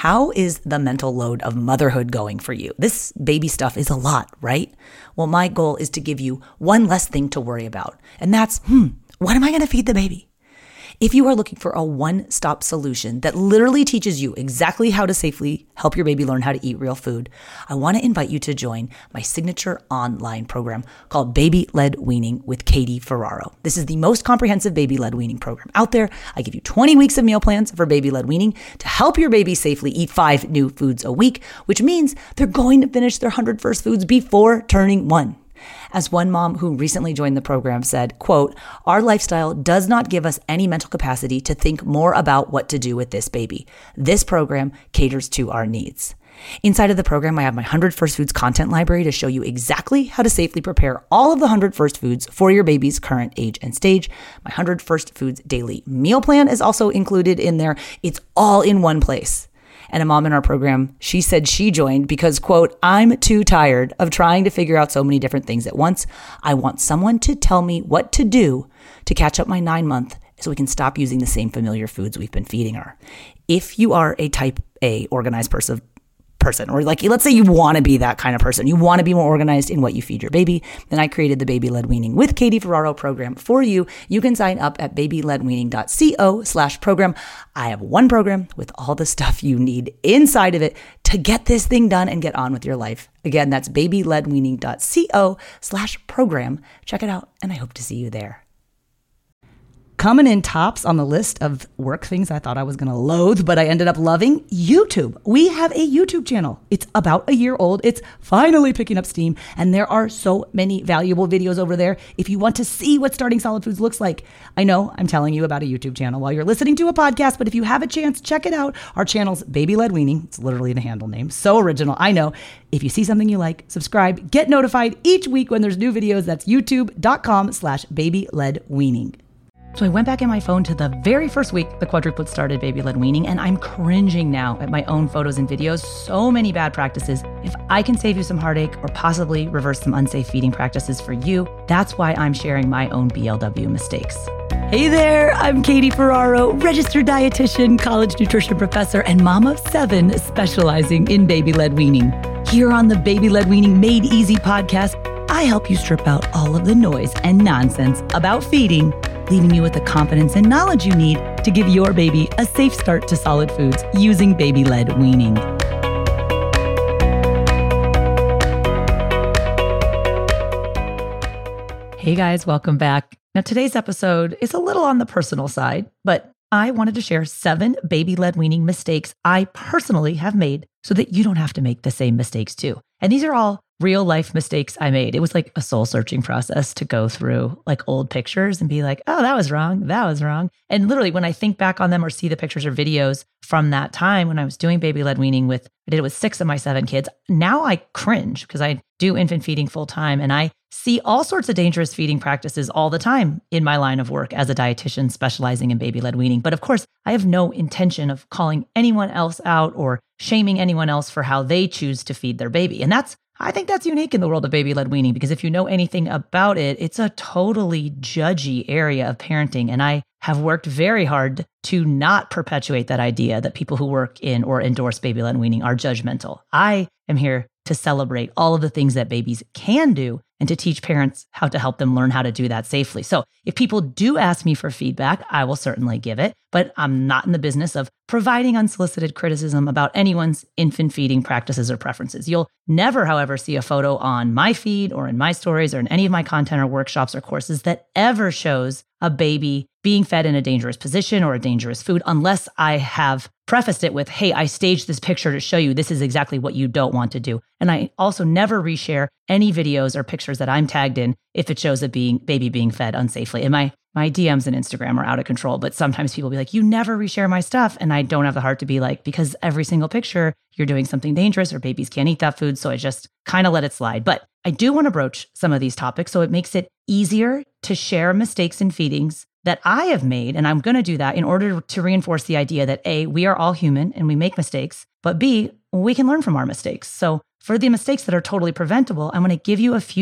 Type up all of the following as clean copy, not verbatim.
How is the mental load of motherhood going for you? This baby stuff is a lot, right? Well, my goal is to give you one less thing to worry about. And that's, what am I going to feed the baby? If you are looking for a one-stop solution that literally teaches you exactly how to safely help your baby learn how to eat real food, I want to invite you to join my signature online program called Baby-Led Weaning with Katie Ferraro. This is the most comprehensive baby-led weaning program out there. I give you 20 weeks of meal plans for baby-led weaning to help your baby safely eat 5 new foods a week, which means they're going to finish their 100 first foods before turning 1. As one mom who recently joined the program said, quote, "Our lifestyle does not give us any mental capacity to think more about what to do with this baby. This program caters to our needs." Inside of the program, I have my 100 First Foods content library to show you exactly how to safely prepare all of the 100 First Foods for your baby's current age and stage. My 100 First Foods daily meal plan is also included in there. It's all in one place. And a mom in our program, she said she joined because, quote, "I'm too tired of trying to figure out so many different things at once. I want someone to tell me what to do to catch up my 9-month so we can stop using the same familiar foods we've been feeding her." If you are a type A organized person, or like, let's say you want to be that kind of person, you want to be more organized in what you feed your baby, then I created the Baby-Led Weaning with Katie Ferraro program for you. You can sign up at babyledweaning.co/program. I have one program with all the stuff you need inside of it to get this thing done and get on with your life. Again, that's babyledweaning.co/program. Check it out, and I hope to see you there. Coming in tops on the list of work things I thought I was going to loathe, but I ended up loving, YouTube. We have a YouTube channel. It's about a year old. It's finally picking up steam, and there are so many valuable videos over there if you want to see what starting solid foods looks like. I know I'm telling you about a YouTube channel while you're listening to a podcast, but if you have a chance, check it out. Our channel's Baby-Led Weaning. It's literally the handle name. So original, I know. If you see something you like, subscribe, get notified each week when there's new videos. That's youtube.com/baby-led-weaning. So I went back in my phone to the very first week the quadruplets started Baby-Led Weaning, and I'm cringing now at my own photos and videos. So many bad practices. If I can save you some heartache or possibly reverse some unsafe feeding practices for you, that's why I'm sharing my own BLW mistakes. Hey there, I'm Katie Ferraro, registered dietitian, college nutrition professor, and mom of 7 specializing in baby-led weaning. Here on the Baby-Led Weaning Made Easy podcast, I help you strip out all of the noise and nonsense about feeding, leaving you with the confidence and knowledge you need to give your baby a safe start to solid foods using baby-led weaning. Hey guys, welcome back. Now today's episode is a little on the personal side, but I wanted to share 7 baby-led weaning mistakes I personally have made so that you don't have to make the same mistakes too. And these are all real life mistakes I made. It was like a soul searching process to go through like old pictures and be like, oh, that was wrong. That was wrong. And literally when I think back on them or see the pictures or videos from that time when I was doing baby-led weaning I did it with 6 of my 7 kids. Now I cringe because I do infant feeding full time and I see all sorts of dangerous feeding practices all the time in my line of work as a dietitian specializing in baby-led weaning. But of course, I have no intention of calling anyone else out or shaming anyone else for how they choose to feed their baby. And I think that's unique in the world of baby-led weaning because if you know anything about it, it's a totally judgy area of parenting. And I have worked very hard to not perpetuate that idea that people who work in or endorse baby-led weaning are judgmental. I am here to celebrate all of the things that babies can do and to teach parents how to help them learn how to do that safely. So if people do ask me for feedback, I will certainly give it, but I'm not in the business of providing unsolicited criticism about anyone's infant feeding practices or preferences. You'll never, however, see a photo on my feed or in my stories or in any of my content or workshops or courses that ever shows a baby being fed in a dangerous position or a dangerous food unless I have prefaced it with, hey, I staged this picture to show you this is exactly what you don't want to do. And I also never reshare any videos or pictures that I'm tagged in if it shows a baby being fed unsafely. And my DMs and Instagram are out of control, but sometimes people be like, you never reshare my stuff. And I don't have the heart to be like, because every single picture, you're doing something dangerous or babies can't eat that food. So I just kind of let it slide. But I do want to broach some of these topics so it makes it easier to share mistakes in feedings that I have made. And I'm going to do that in order to reinforce the idea that A, we are all human and we make mistakes, but B, we can learn from our mistakes. So for the mistakes that are totally preventable, I'm going to give you a few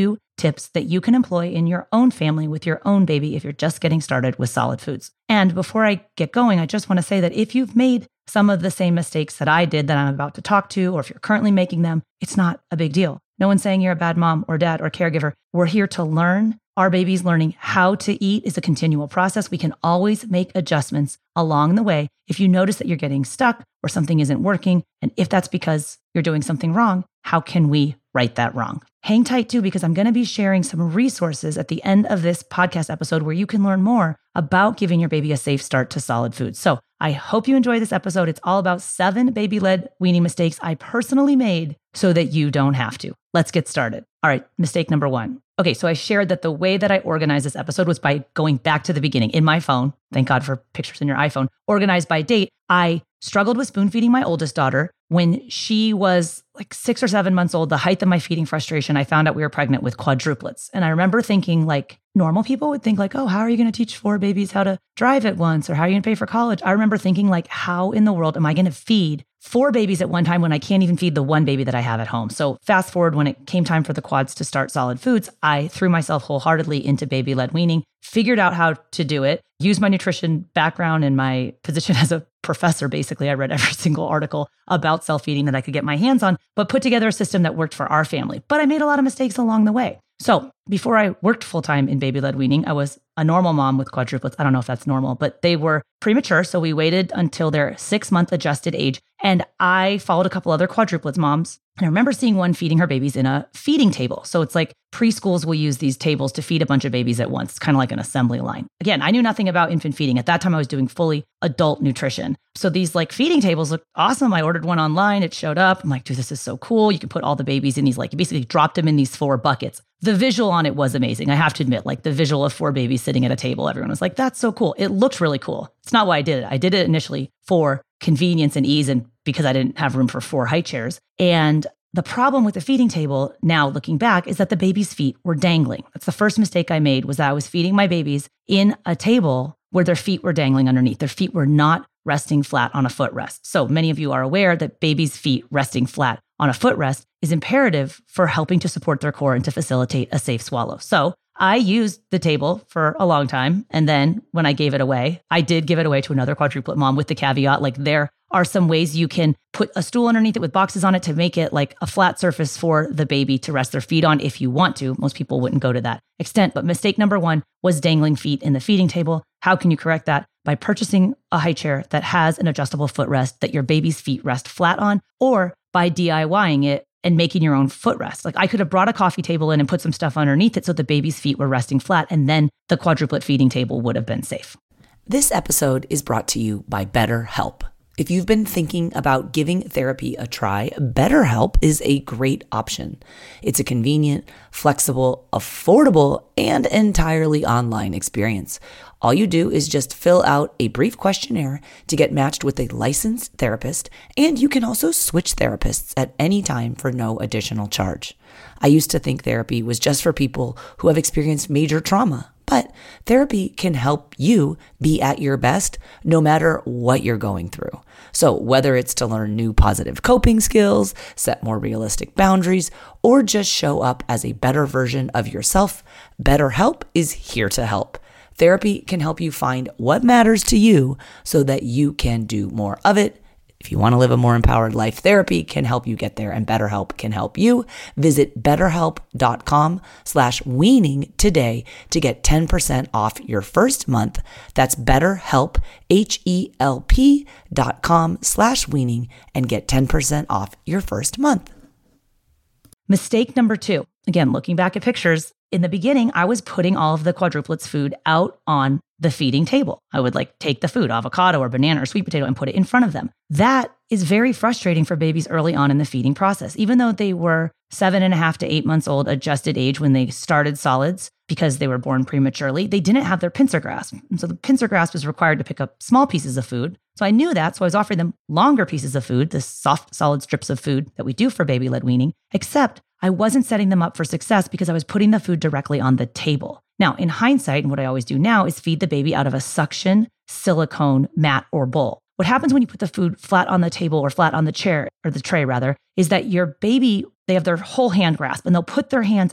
tips that you can employ in your own family with your own baby if you're just getting started with solid foods. And before I get going, I just want to say that if you've made some of the same mistakes that I did that I'm about to talk to, or if you're currently making them, it's not a big deal. No one's saying you're a bad mom or dad or caregiver. We're here to learn. Our baby's learning how to eat is a continual process. We can always make adjustments along the way. If you notice that you're getting stuck or something isn't working, and if that's because you're doing something wrong, how can we right that wrong? Hang tight too, because I'm going to be sharing some resources at the end of this podcast episode where you can learn more about giving your baby a safe start to solid foods. So I hope you enjoy this episode. It's all about 7 baby-led weaning mistakes I personally made so that you don't have to. Let's get started. All right, mistake number 1. Okay, so I shared that the way that I organized this episode was by going back to the beginning in my phone. Thank God for pictures in your iPhone. Organized by date. I struggled with spoon feeding my oldest daughter. When she was like 6 or 7 months old, the height of my feeding frustration, I found out we were pregnant with quadruplets. And I remember thinking like normal people would think like, oh, how are you going to teach 4 babies how to drive at once? Or how are you going to pay for college? I remember thinking like, how in the world am I going to feed 4 babies at one time when I can't even feed the 1 baby that I have at home? So fast forward, when it came time for the quads to start solid foods, I threw myself wholeheartedly into baby-led weaning, figured out how to do it, used my nutrition background and my position as a professor. Basically, I read every single article about self-feeding that I could get my hands on, but put together a system that worked for our family. But I made a lot of mistakes along the way. So before I worked full-time in baby-led weaning, I was a normal mom with quadruplets. I don't know if that's normal, but they were premature. So we waited until their 6-month adjusted age. And I followed a couple other quadruplets moms. And I remember seeing one feeding her babies in a feeding table. So it's like preschools will use these tables to feed a bunch of babies at once. It's kind of like an assembly line. Again, I knew nothing about infant feeding. At that time, I was doing fully adult nutrition. So these like feeding tables looked awesome. I ordered one online. It showed up. I'm like, dude, this is so cool. You can put all the babies in these, like you basically dropped them in these 4 buckets. The visual on it was amazing. I have to admit, like the visual of 4 babies sitting at a table, everyone was like, that's so cool. It looked really cool. It's not why I did it. I did it initially for convenience and ease and because I didn't have room for 4 high chairs. And the problem with the feeding table, now looking back, is that the baby's feet were dangling. That's the first mistake I made, was that I was feeding my babies in a table where their feet were dangling underneath. Their feet were not resting flat on a footrest. So many of you are aware that babies' feet resting flat on a footrest is imperative for helping to support their core and to facilitate a safe swallow. So I used the table for a long time. And then when I gave it away, I did give it away to another quadruplet mom with the caveat, like there are some ways you can put a stool underneath it with boxes on it to make it like a flat surface for the baby to rest their feet on if you want to. Most people wouldn't go to that extent. But mistake number 1 was dangling feet in the feeding table. How can you correct that? By purchasing a high chair that has an adjustable footrest that your baby's feet rest flat on, or by DIYing it and making your own footrest. Like I could have brought a coffee table in and put some stuff underneath it so the baby's feet were resting flat, and then the quadruplet feeding table would have been safe. This episode is brought to you by BetterHelp. If you've been thinking about giving therapy a try, BetterHelp is a great option. It's a convenient, flexible, affordable, and entirely online experience. All you do is just fill out a brief questionnaire to get matched with a licensed therapist, and you can also switch therapists at any time for no additional charge. I used to think therapy was just for people who have experienced major trauma. But therapy can help you be at your best no matter what you're going through. So whether it's to learn new positive coping skills, set more realistic boundaries, or just show up as a better version of yourself, BetterHelp is here to help. Therapy can help you find what matters to you so that you can do more of it. If you want to live a more empowered life, therapy can help you get there, and BetterHelp can help you. Visit betterhelp.com/weaning today to get 10% off your first month. That's BetterHelp, HELP.com/weaning, and get 10% off your first month. Mistake number 2. Again, looking back at pictures, in the beginning, I was putting all of the quadruplets food out on the feeding table. I would like take the food, avocado or banana or sweet potato, and put it in front of them. That is very frustrating for babies early on in the feeding process. Even though they were 7.5 to 8 months old, adjusted age when they started solids because they were born prematurely, they didn't have their pincer grasp. And so the pincer grasp was required to pick up small pieces of food. So I knew that. So I was offering them longer pieces of food, the soft, solid strips of food that we do for baby-led weaning, except I wasn't setting them up for success because I was putting the food directly on the table. Now, in hindsight, and what I always do now is feed the baby out of a suction silicone mat or bowl. What happens when you put the food flat on the table or flat on the chair, or the tray rather, is that your baby, they have their whole hand grasp and they'll put their hands out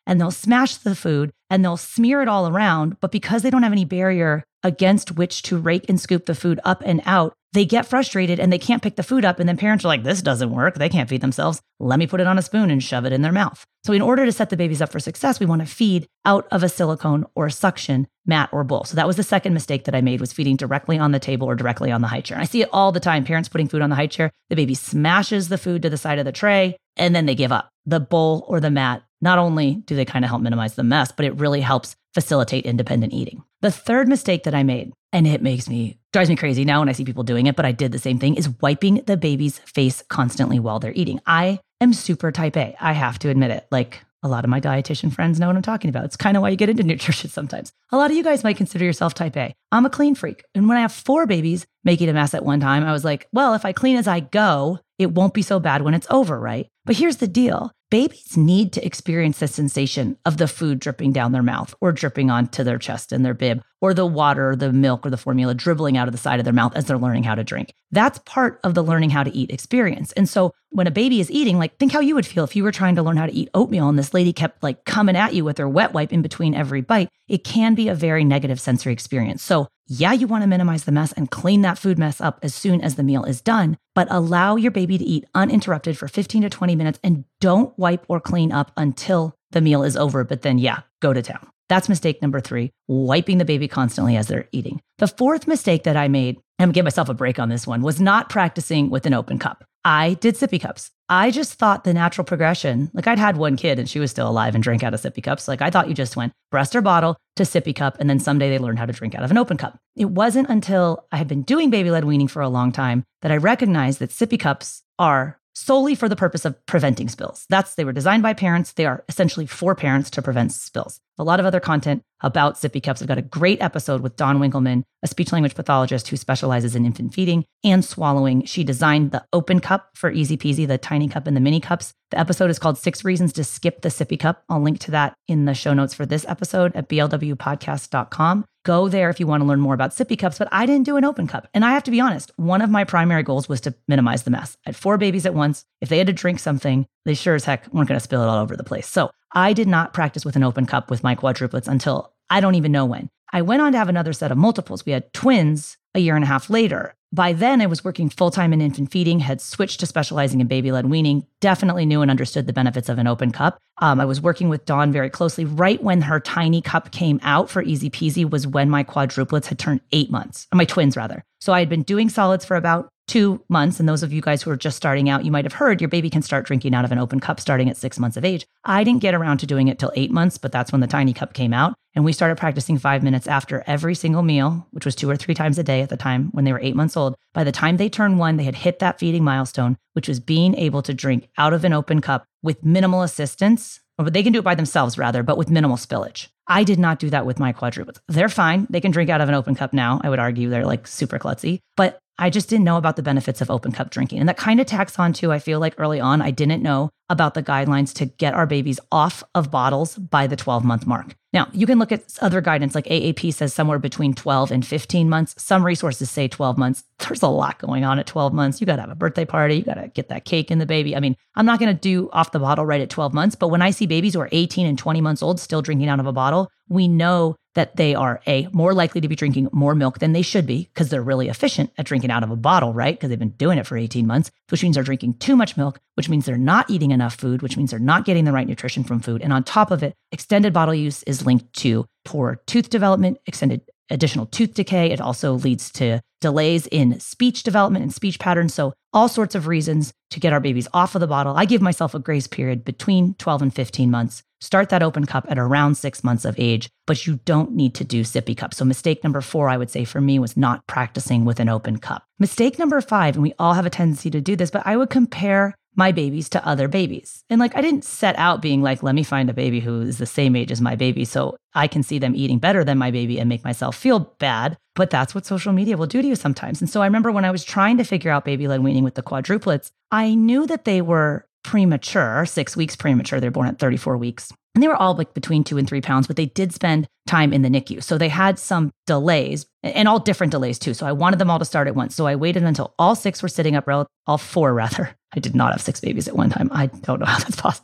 and they'll smash the food and they'll smear it all around. But because they don't have any barrier against which to rake and scoop the food up and out, they get frustrated and they can't pick the food up. And then parents are like, this doesn't work. They can't feed themselves. Let me put it on a spoon and shove it in their mouth. So in order to set the babies up for success, we want to feed out of a silicone or a suction mat or bowl. So that was the second mistake that I made, was feeding directly on the table or directly on the high chair. And I see it all the time. Parents putting food on the high chair, the baby smashes the food to the side of the tray, and then they give up. The bowl or the mat, not only do they kind of help minimize the mess, but it really helps facilitate independent eating. The third mistake that I made, and it drives me crazy now when I see people doing it, but I did the same thing, is wiping the baby's face constantly while they're eating. I am super type A. I have to admit it. Like, a lot of my dietitian friends know what I'm talking about. It's kind of why you get into nutrition sometimes. A lot of you guys might consider yourself type A. I'm a clean freak. And when I have 4 babies making a mess at one time, I was like, well, if I clean as I go, it won't be so bad when it's over, right? But here's the deal. Babies need to experience the sensation of the food dripping down their mouth or dripping onto their chest and their bib, or the water, or the milk, or the formula dribbling out of the side of their mouth as they're learning how to drink. That's part of the learning how to eat experience. And so when a baby is eating, like, think how you would feel if you were trying to learn how to eat oatmeal and this lady kept like coming at you with her wet wipe in between every bite. It can be a very negative sensory experience. So yeah, you want to minimize the mess and clean that food mess up as soon as the meal is done, but allow your baby to eat uninterrupted for 15 to 20 minutes and don't wipe or clean up until the meal is over. But then, yeah, go to town. That's mistake number 3, wiping the baby constantly as they're eating. The fourth mistake that I made, I'm gonna give myself a break on this one, was not practicing with an open cup. I did sippy cups. I just thought the natural progression, like I'd had one kid and she was still alive and drank out of sippy cups. Like I thought you just went breast or bottle to sippy cup and then someday they learned how to drink out of an open cup. It wasn't until I had been doing baby-led weaning for a long time that I recognized that sippy cups are solely for the purpose of preventing spills. They were designed by parents. They are essentially for parents to prevent spills. A lot of other content about sippy cups. I've got a great episode with Dawn Winkleman, a speech-language pathologist who specializes in infant feeding and swallowing. She designed the open cup for Easy Peasy, the tiny cup and the mini cups. The episode is called 6 Reasons to Skip the Sippy Cup. I'll link to that in the show notes for this episode at blwpodcast.com. Go there if you want to learn more about sippy cups, but I didn't do an open cup. And I have to be honest, one of my primary goals was to minimize the mess. I had 4 babies at once. If they had to drink something, they sure as heck weren't going to spill it all over the place. So I did not practice with an open cup with my quadruplets until I don't even know when. I went on to have another set of multiples. We had twins a year and a half later. By then, I was working full-time in infant feeding, had switched to specializing in baby-led weaning, definitely knew and understood the benefits of an open cup. I was working with Dawn very closely. Right when her tiny cup came out for Easy Peasy was when my quadruplets had turned 8 months, my twins rather. So I had been doing solids for about 2 months. And those of you guys who are just starting out, you might have heard your baby can start drinking out of an open cup starting at 6 months of age. I didn't get around to doing it till 8 months, but that's when the tiny cup came out. And we started practicing 5 minutes after every single meal, which was 2 or 3 times a day at the time when they were 8 months old. By the time they turned 1, they had hit that feeding milestone, which was being able to drink out of an open cup with minimal assistance, or they can do it by themselves rather, but with minimal spillage. I did not do that with my quadruplets. They're fine. They can drink out of an open cup now. I would argue they're like super klutzy, but I just didn't know about the benefits of open cup drinking. And that kind of tacks on to, I feel like early on, I didn't know about the guidelines to get our babies off of bottles by the 12-month mark. Now, you can look at other guidance, like AAP says somewhere between 12 and 15 months. Some resources say 12 months. There's a lot going on at 12 months. You got to have a birthday party. You got to get that cake in the baby. I mean, I'm not going to do off the bottle right at 12 months, but when I see babies who are 18 and 20 months old still drinking out of a bottle, we know that they are more likely to be drinking more milk than they should be because they're really efficient at drinking out of a bottle, right? Because they've been doing it for 18 months, which means they're drinking too much milk, which means they're not eating enough food, which means they're not getting the right nutrition from food. And on top of it, extended bottle use is linked to poor tooth development, additional tooth decay. It also leads to delays in speech development and speech patterns. So all sorts of reasons to get our babies off of the bottle. I give myself a grace period between 12 and 15 months. Start that open cup at around 6 months of age, but you don't need to do sippy cups. So mistake number 4, I would say for me, was not practicing with an open cup. Mistake number 5, and we all have a tendency to do this, but I would compare my babies to other babies. And I didn't set out being like, let me find a baby who is the same age as my baby so I can see them eating better than my baby and make myself feel bad. But that's what social media will do to you sometimes. And so I remember when I was trying to figure out baby-led weaning with the quadruplets, I knew that they were premature, 6 weeks premature. They're born at 34 weeks. And they were all between 2 and 3 pounds, but they did spend time in the NICU. So they had some delays and all different delays too. So I wanted them all to start at once. So I waited until all 6 were sitting up, all 4 rather. I did not have 6 babies at one time. I don't know how that's possible.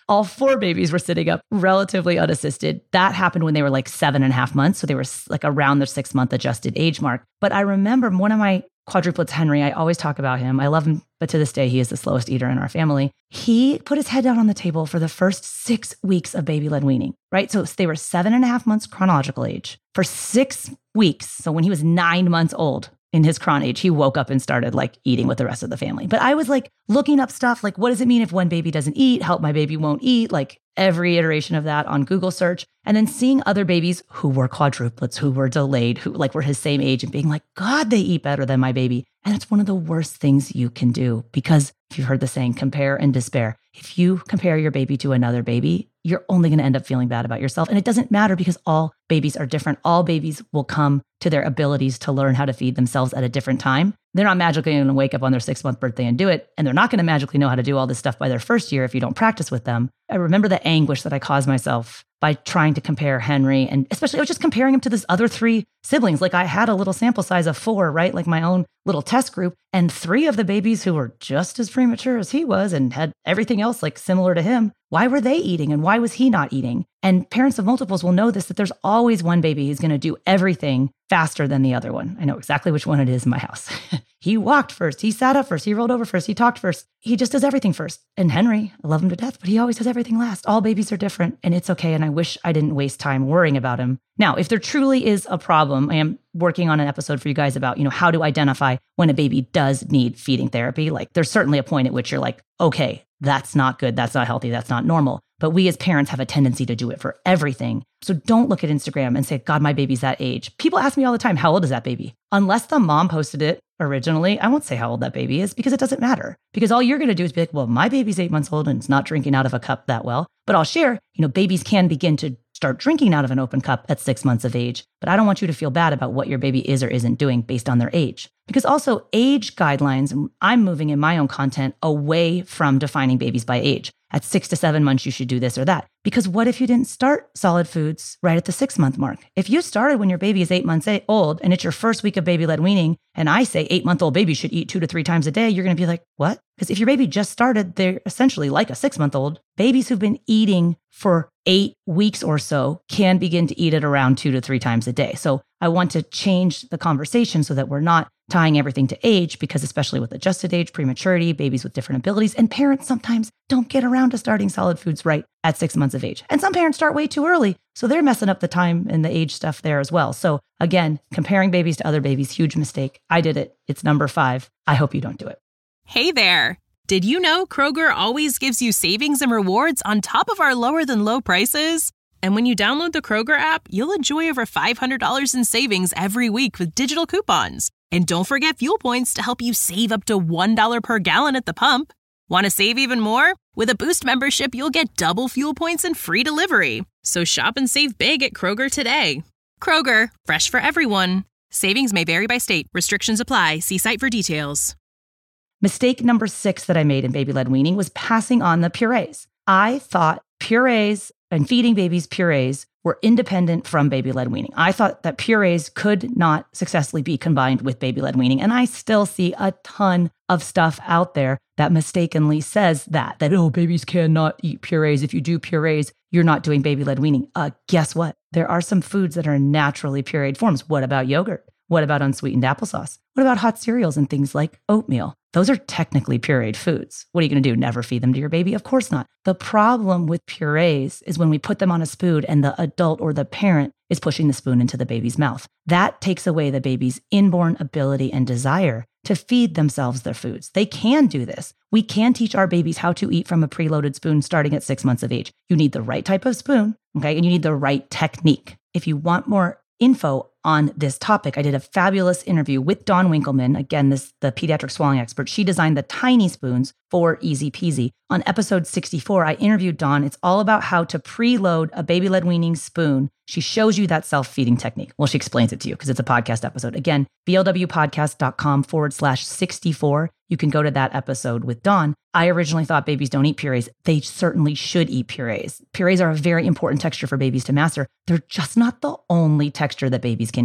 All 4 babies were sitting up relatively unassisted. That happened when they were like 7.5 months. So they were like around their 6-month adjusted age mark. But I remember one of my quadruplets, Henry, I always talk about him. I love him, but to this day, he is the slowest eater in our family. He put his head down on the table for the first 6 weeks of baby-led weaning, right? So they were 7.5 months chronological age. For 6 weeks, so when he was 9 months old, in his chron age, he woke up and started like eating with the rest of the family. But I was like looking up stuff like, what does it mean if one baby doesn't eat? Help my baby won't eat. Like every iteration of that on Google search. And then seeing other babies who were quadruplets, who were delayed, who like were his same age and being like, God, they eat better than my baby. And it's one of the worst things you can do because if you've heard the saying, compare and despair. If you compare your baby to another baby, you're only going to end up feeling bad about yourself. And it doesn't matter because all babies are different. All babies will come to their abilities to learn how to feed themselves at a different time. They're not magically going to wake up on their 6-month birthday and do it. And they're not going to magically know how to do all this stuff by their first year if you don't practice with them. I remember the anguish that I caused myself by trying to compare Henry. And especially I was just comparing him to this other 3 siblings. Like I had a little sample size of 4, right? Like my own little test group. And 3 of the babies who were just as premature as he was and had everything else like similar to him. Why were they eating and why was he not eating? And parents of multiples will know this, that there's always one baby who's going to do everything faster than the other one. I know exactly which one it is in my house. He walked first. He sat up first. He rolled over first. He talked first. He just does everything first. And Henry, I love him to death, but he always does everything last. All babies are different and it's okay. And I wish I didn't waste time worrying about him. Now, if there truly is a problem, I am working on an episode for you guys about, how to identify when a baby does need feeding therapy. Like there's certainly a point at which you're like, okay, that's not good. That's not healthy. That's not normal. But we as parents have a tendency to do it for everything. So don't look at Instagram and say, God, my baby's that age. People ask me all the time, how old is that baby? Unless the mom posted it originally, I won't say how old that baby is because it doesn't matter. Because all you're going to do is be like, well, my baby's 8 months old and it's not drinking out of a cup that well. But I'll share, babies can begin to start drinking out of an open cup at 6 months of age. But I don't want you to feel bad about what your baby is or isn't doing based on their age. Because also age guidelines, I'm moving in my own content away from defining babies by age. At 6 to 7 months, you should do this or that. Because what if you didn't start solid foods right at the 6-month mark? If you started when your baby is 8 months old and it's your first week of baby-led weaning, and I say 8-month-old babies should eat 2 to 3 times a day, you're going to be like, what? Because if your baby just started, they're essentially like a 6-month-old. Babies who've been eating for 8 weeks or so can begin to eat at around 2 to 3 times a day. So I want to change the conversation so that we're not tying everything to age, because especially with adjusted age, prematurity, babies with different abilities, and parents sometimes don't get around to starting solid foods right at 6 months of age. And some parents start way too early, so they're messing up the time and the age stuff there as well. So again, comparing babies to other babies, huge mistake. I did it. It's number 5. I hope you don't do it. Hey there. Did you know Kroger always gives you savings and rewards on top of our lower than low prices? And when you download the Kroger app, you'll enjoy over $500 in savings every week with digital coupons. And don't forget fuel points to help you save up to $1 per gallon at the pump. Want to save even more? With a Boost membership, you'll get double fuel points and free delivery. So shop and save big at Kroger today. Kroger, fresh for everyone. Savings may vary by state. Restrictions apply. See site for details. Mistake number 6 that I made in baby-led weaning was passing on the purees. I thought purees and feeding babies purees were independent from baby-led weaning. I thought that purees could not successfully be combined with baby-led weaning. And I still see a ton of stuff out there that mistakenly says that babies cannot eat purees. If you do purees, you're not doing baby-led weaning. Guess what? There are some foods that are naturally pureed forms. What about yogurt? What about unsweetened applesauce? What about hot cereals and things like oatmeal? Those are technically pureed foods. What are you going to do? Never feed them to your baby? Of course not. The problem with purees is when we put them on a spoon and the adult or the parent is pushing the spoon into the baby's mouth. That takes away the baby's inborn ability and desire to feed themselves their foods. They can do this. We can teach our babies how to eat from a preloaded spoon starting at 6 months of age. You need the right type of spoon, okay? And you need the right technique. If you want more info on this topic, I did a fabulous interview with Dawn Winkleman. Again, the pediatric swallowing expert. She designed the tiny spoons for Easy Peasy. On episode 64, I interviewed Dawn. It's all about how to preload a baby-led weaning spoon. She shows you that self-feeding technique. Well, she explains it to you because it's a podcast episode. Again, blwpodcast.com/64. You can go to that episode with Dawn. I originally thought babies don't eat purees. They certainly should eat purees. Purees are a very important texture for babies to master. They're just not the only texture that babies can eat.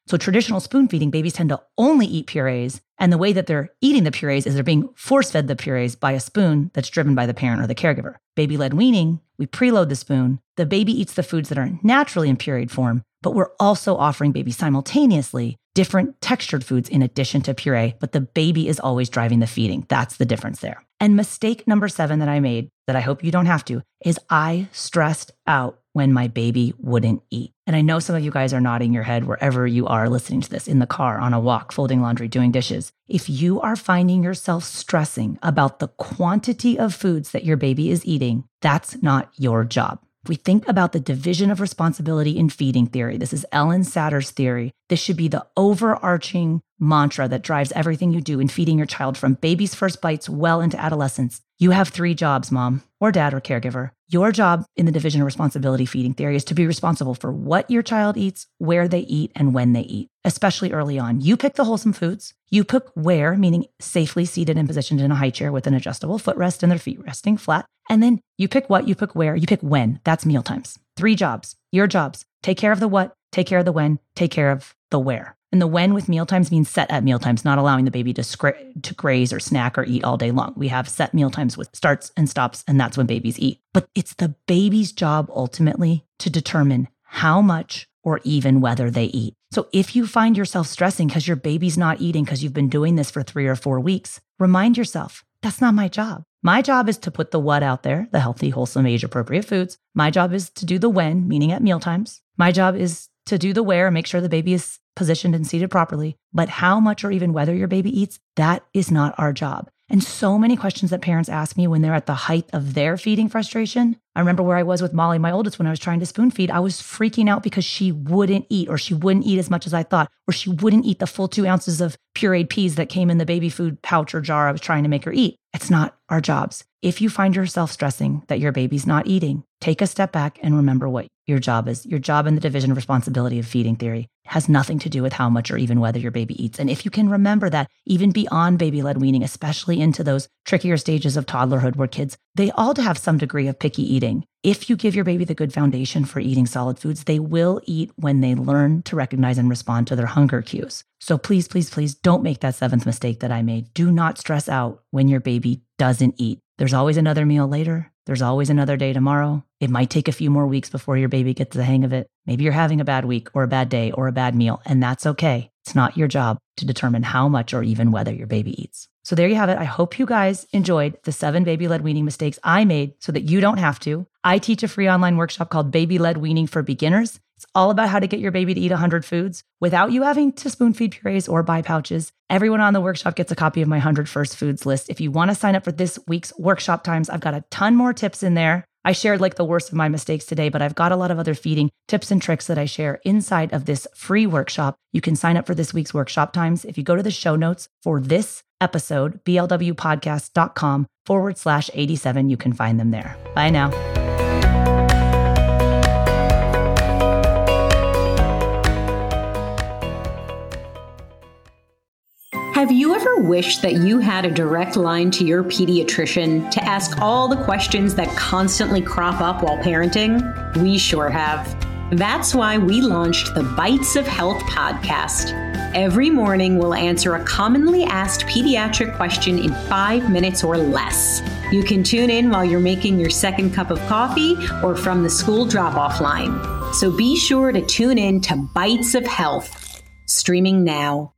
So traditional spoon feeding, babies tend to only eat purees. And the way that they're eating the purees is they're being force-fed the purees by a spoon that's driven by the parent or the caregiver. Baby-led weaning, we preload the spoon. The baby eats the foods that are naturally in pureed form, but we're also offering babies simultaneously different textured foods in addition to puree, but the baby is always driving the feeding. That's the difference there. And mistake number 7 that I made, that I hope you don't have to, is I stressed out when my baby wouldn't eat. And I know some of you guys are nodding your head wherever you are listening to this, in the car, on a walk, folding laundry, doing dishes. If you are finding yourself stressing about the quantity of foods that your baby is eating, that's not your job. If we think about the division of responsibility in feeding theory, this is Ellen Satter's theory. This should be the overarching mantra that drives everything you do in feeding your child from baby's first bites well into adolescence. You have 3 jobs, mom or dad or caregiver. Your job in the division of responsibility feeding theory is to be responsible for what your child eats, where they eat, and when they eat, especially early on. You pick the wholesome foods. You pick where, meaning safely seated and positioned in a high chair with an adjustable footrest and their feet resting flat. And then you pick what, you pick where, you pick when. That's meal times. 3 jobs. Your jobs. Take care of the what, take care of the when, take care of the where. And the when with mealtimes means set at mealtimes, not allowing the baby to graze or snack or eat all day long. We have set mealtimes with starts and stops, and that's when babies eat. But it's the baby's job ultimately to determine how much or even whether they eat. So if you find yourself stressing because your baby's not eating because you've been doing this for 3 or 4 weeks, remind yourself, that's not my job. My job is to put the what out there, the healthy, wholesome, age-appropriate foods. My job is to do the when, meaning at mealtimes. My job is to do the where, make sure the baby is positioned and seated properly. But how much or even whether your baby eats, that is not our job. And so many questions that parents ask me when they're at the height of their feeding frustration. I remember where I was with Molly, my oldest, when I was trying to spoon feed. I was freaking out because she wouldn't eat, or she wouldn't eat as much as I thought, or she wouldn't eat the full 2 ounces of pureed peas that came in the baby food pouch or jar I was trying to make her eat. It's not our jobs. If you find yourself stressing that your baby's not eating, take a step back and remember what your job is. Your job in the division of responsibility of feeding theory has nothing to do with how much or even whether your baby eats. And if you can remember that, even beyond baby-led weaning, especially into those trickier stages of toddlerhood where kids, they all have some degree of picky eating. If you give your baby the good foundation for eating solid foods, they will eat when they learn to recognize and respond to their hunger cues. So please, please, please don't make that 7th mistake that I made. Do not stress out when your baby doesn't eat. There's always another meal later. There's always another day tomorrow. It might take a few more weeks before your baby gets the hang of it. Maybe you're having a bad week or a bad day or a bad meal, and that's okay. It's not your job to determine how much or even whether your baby eats. So there you have it. I hope you guys enjoyed the 7 baby-led weaning mistakes I made so that you don't have to. I teach a free online workshop called Baby-Led Weaning for Beginners. It's all about how to get your baby to eat 100 foods without you having to spoon feed purees or buy pouches. Everyone on the workshop gets a copy of my 100 First Foods list. If you want to sign up for this week's workshop times, I've got a ton more tips in there. I shared like the worst of my mistakes today, but I've got a lot of other feeding tips and tricks that I share inside of this free workshop. You can sign up for this week's workshop times. If you go to the show notes for this episode, blwpodcast.com/87, you can find them there. Bye now. Have you ever wished that you had a direct line to your pediatrician to ask all the questions that constantly crop up while parenting? We sure have. That's why we launched the Bites of Health podcast. Every morning, we'll answer a commonly asked pediatric question in 5 minutes or less. You can tune in while you're making your second cup of coffee or from the school drop-off line. So be sure to tune in to Bites of Health, streaming now.